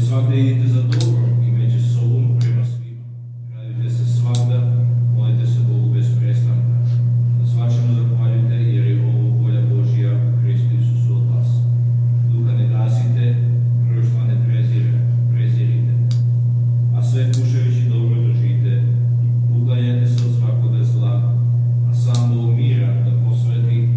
svakda idite za dobro i među sobom prema svima. Radite se svakda, molite se Bogu bez prestanka. Na svačemu zahvaljujte jer je ovo volja Božja u Kristu Isusu od vas. Duha ne gasite, proroštva ne prezirite, a sve kušajući dobro držite, uklanjajte se od svakoga zla, a sam Bog mira da posveti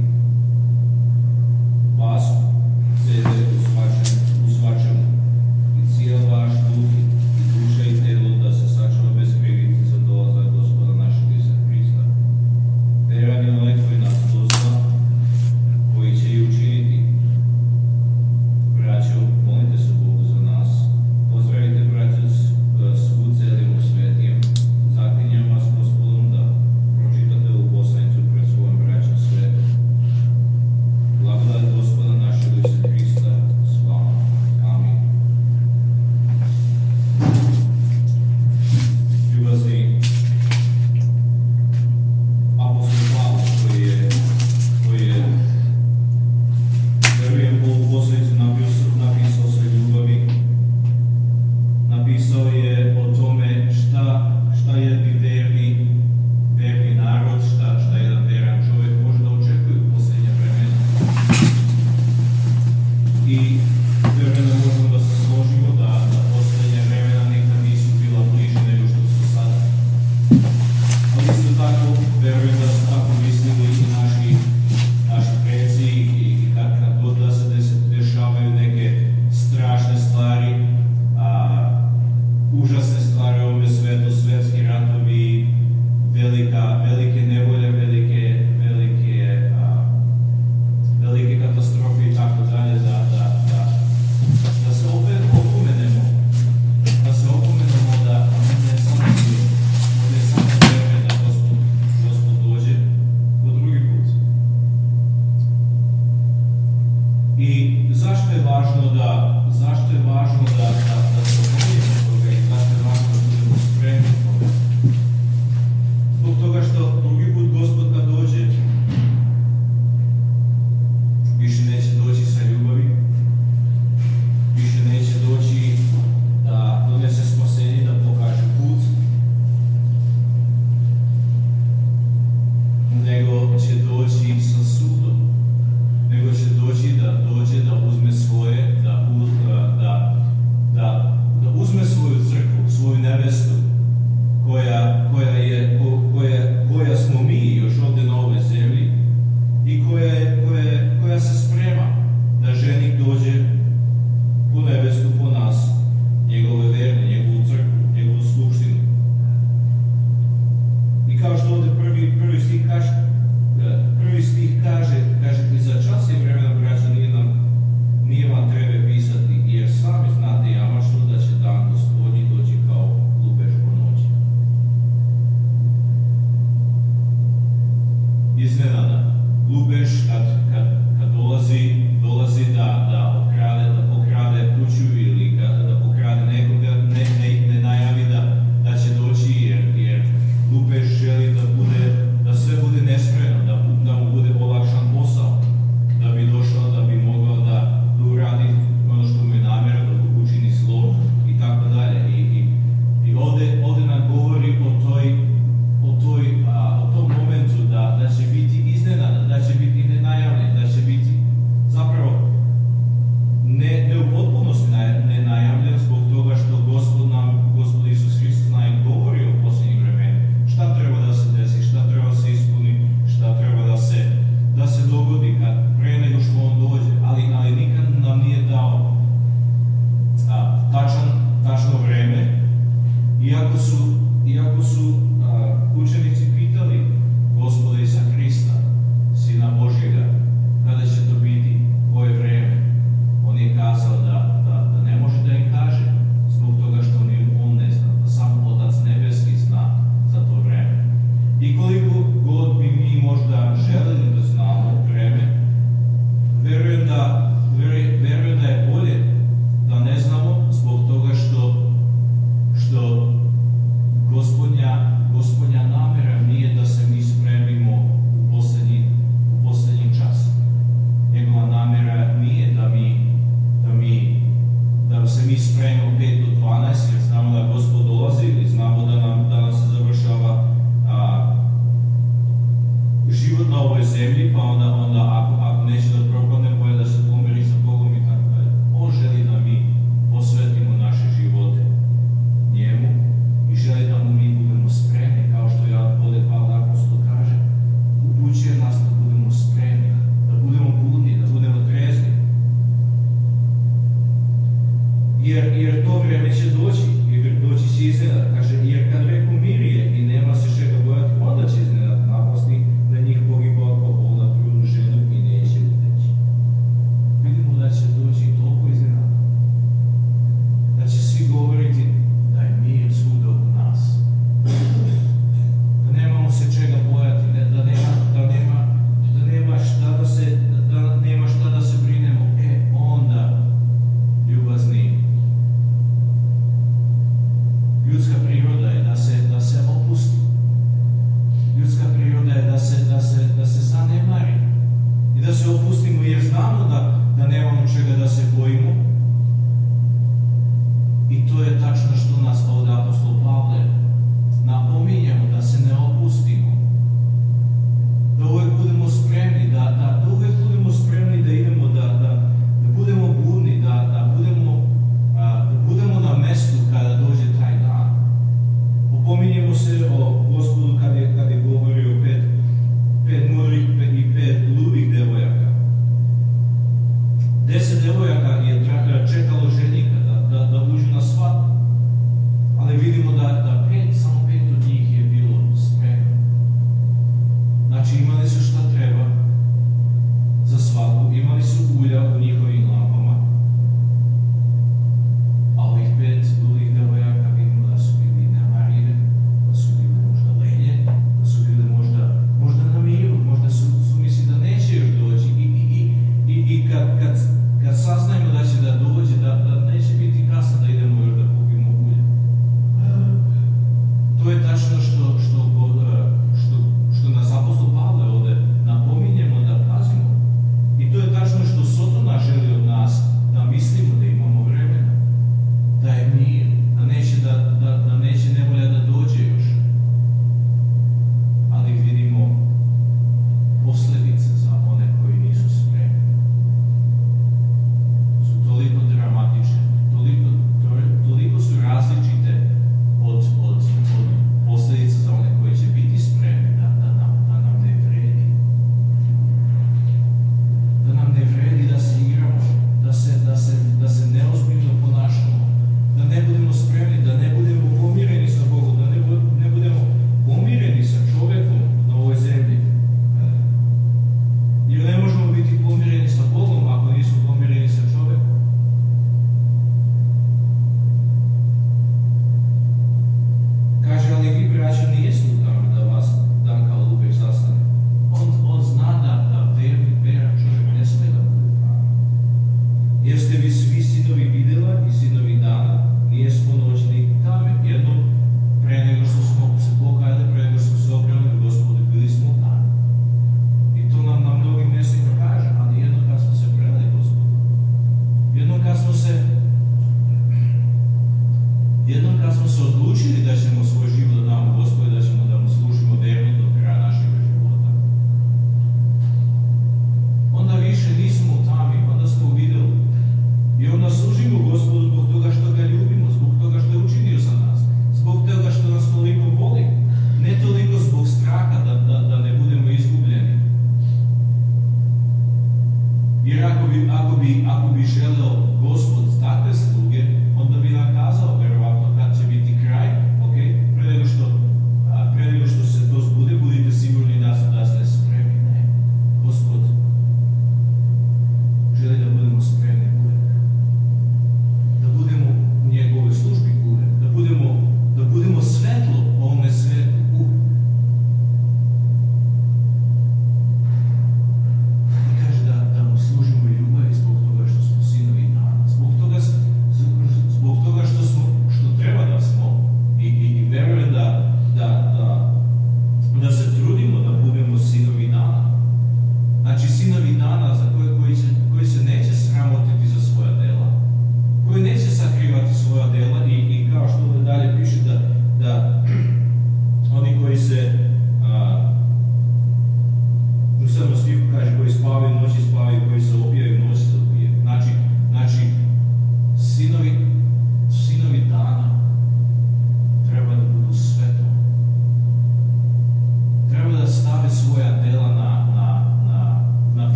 vas sebe u svačemu i cijel vaš duh i duša i telo da se sačuva bez krivice za dolazak Gospoda našeg Isusa Krista. Veran je onaj koji nas dozna, koji će i učiniti. Braćo, molite se Bogu za nas. Pozdravite braćo svu celim u svetijem. Zaklinjem vas Gospodom da pročitate ovu poslanicu pred svojim braćom svetom. Blagodat Gospoda našeg Isusa Krista s vama. Amin. Ljubazni apostol Pavle koji je verujem ovu poslanicu napisao sve ljubavi, napisao je o tome šta je verni narod, šta jedan veran čovjek može da očekuje u posljednje vremena. I verujem da možemo da se složimo da posljednje vremena nikad nisu bila bliže nego što su sada. Ali isto tako verujem da su tako mislili i naši preci i kad god da se dešavaju neke strašne stvari, užasne stvari u ovome svetu, svetski ratovi, velike nevolje, velike katastrofe i tako dalje, da se opet opomenemo, da ne samo vreme da Gospod dođe po drugi put. I zašto je važno da se opomenemo toga i zašto je važno da budemo spremni toga? Zbog toga što drugi put Gospod kad dođe, više neće doći sa ljubavi, više neće doći da donese spasenje, da pokaže put, nego će doći sa sudom, nego će doći da uzme svoje, da uzme svoju crkvu, svoju nevestu, koja smo mi još ovdje na ovoj zemlji i koja se sprema da ženik dođe po nevestu, po nas, njegove verne, njegovu crkvu, njegovu skupštinu. I kao što ovdje prvi stih kaže i za čas i vremena, braća, nije vam treba pisati, jer sami znate jamačno da će dan Gospodnji doći kao lupež po noći. Iznenada, lupež kad dolazi da pokrade kuću ili da pokrade nekoga, ne najavi da će doći, jer lupež želi da sve bude nespremno, da mu bude olakšan posao, da bi došao, da bi mogao da uradi ono što mu je namjera, da učini zlo i tako dalje. I ovdje nam govori o tom momentu da će biti iznenada, da će biti nenajavljen, da će biti zapravo ne u potpunosti nenajavljen, zbog toga što Gospod Isus Hristos nam govori o posljednjim vremenima. Šta treba da se desi, šta treba da se ispuni, šta treba da se dogodi pre nego što on dođe, ali nikad nam nije dao tačno vreme, iako su učenici pitali Gospoda Isusa Krista, Sina Božjega, kada će to biti, koje vreme. On je kazao da ne može da im kaže, zbog toga što on ne zna, da samo Otac Nebeski zna za to vreme. I koliko god bi mi možda želeli da znamo vreme, verujem da je bolje da ne znamo, zbog toga što Gospodnja Jednom kad smo se odlučili da ćemo svoj život da damo Gospodu, da ćemo da mu služimo verno do kraja našeg života, onda više nismo u tami, onda smo u videlu. I onda služimo Gospodu zbog toga što ga ljubimo, zbog toga što je učinio za nas, zbog toga što nas toliko voli, ne toliko zbog straha da ne budemo izgubljeni. Jer ako bi želeo Gospod takve sluge, onda bi nam kazao verovatno kad će biti kraj, ok? Pre nego što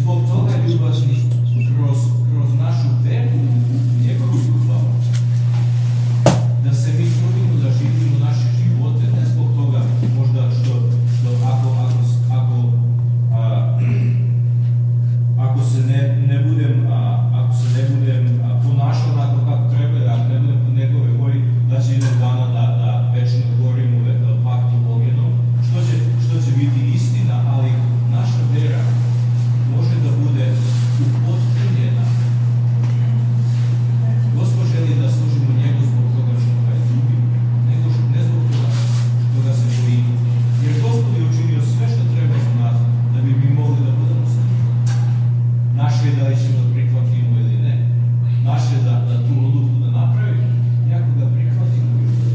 zbog toga ljubazni kroz našu veru u njegovu ljubav, da se mi trudimo da živimo naše živote, ne zbog toga možda što ako se ne budem ponašao onako kako treba, ako ne budem po njegove volji, da će jednog dana da večno govorim u paktu ognjenom, što će biti istina, ali naša vera može da bude upotpunjena. Gospod želi da služimo njegu zbog toga što ga ljubimo, ne zbog toga što ga se bojimo. Jer Gospod je učinio sve što treba za nas da bi mi mogli da budemo s njim. Naše je da li ćemo da prihvatimo ili ne. Naše je da tu odluku da napravimo. Jako da prihvatimo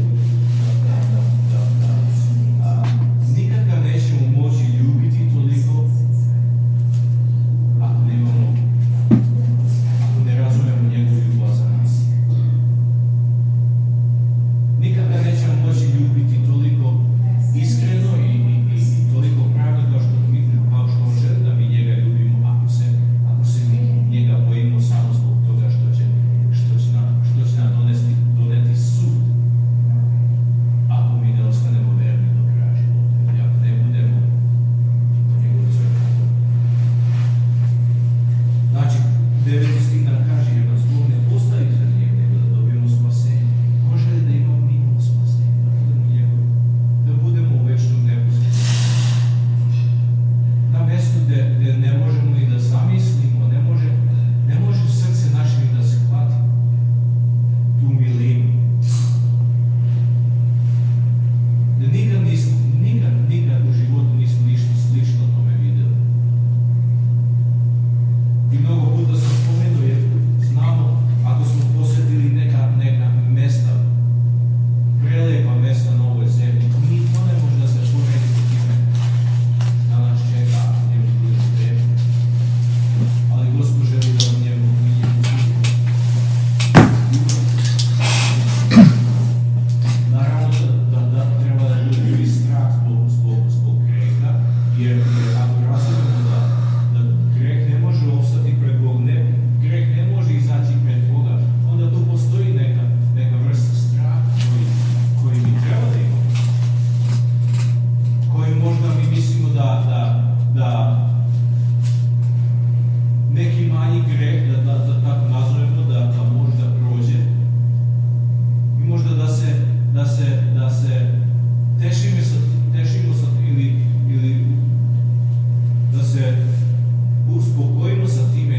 nikad ga nećemo moći ljubiti toliko ako ne razumemo njegovu ljubav za nas. Nikad ga nećemo moći ljubiti toliko iskreno i toliko pravno kao što on želi da mi njega ljubimo, ako se mi njega bojimo samo zbog toga što će nam doneti sud ako mi ne ostanemo verni do kraja života i ako ne budemo po njegovu crkvu. Znači, 9. stih nam kaže, jer nas Bog ne postavi za njega, nego da dobijemo spasenje. On želi da imamo njegovo spasenje, da budemo u večnom nebu. Na mjestu gdje ne možemo ni da zamislimo, ne može srce naše ni da shvati tu milinu. Da nikad u životu nismo ništa slično tome vidjeli. I mnogo puta sam spomenuo, jer znamo, ako smo posjetili neka mesta, prelepa mesta na ovoj zemlji, to ne može da se poredi s time da nas čeka ako njemu bude spremno. Ali Gospod želi da u njemu služimo. Naravno da treba da bude i strah zbog greha, jer ako razumemo da greh ne može opstati pred Bogom, greh ne može izaći pred Boga, onda tu postoji neka vrsta straha koji mi treba da imamo. Koji možda mi mislimo da neki manji greh, da tako nazovemo, da možda prođe. I možda da se tešimo ili da se uspokojimo sa tim